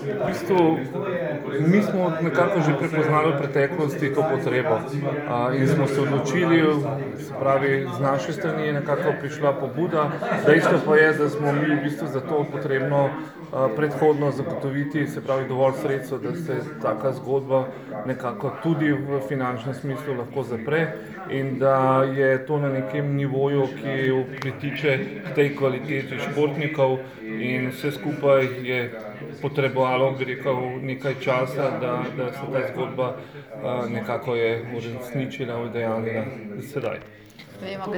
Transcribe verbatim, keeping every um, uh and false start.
V bistvu, mi smo nekako že prepoznali v preteklosti to potrebo a, in smo se odločili, se pravi, z naše strani je nekako prišla pobuda. Dejstvo pa je, da smo mi v bistvu za to potrebno a, predhodno zagotoviti, se pravi, dovolj sredstev, da se taka zgodba nekako tudi v finančnem smislu lahko zapre in da je to na nekem nivoju, ki pritiče k tej kvaliteti športnikov, in vse skupaj je potrebovalo, bi rekel, nekaj časa, da, da se ta zgodba a, nekako je uresničila, udejanjila sedaj.